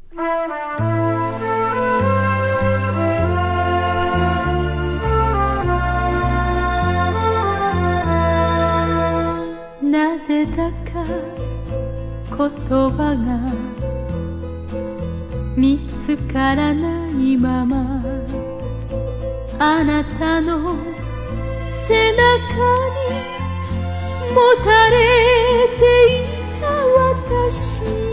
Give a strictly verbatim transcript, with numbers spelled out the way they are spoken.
なぜだか言葉が見つからないまま、あなたの背中にもたれていた私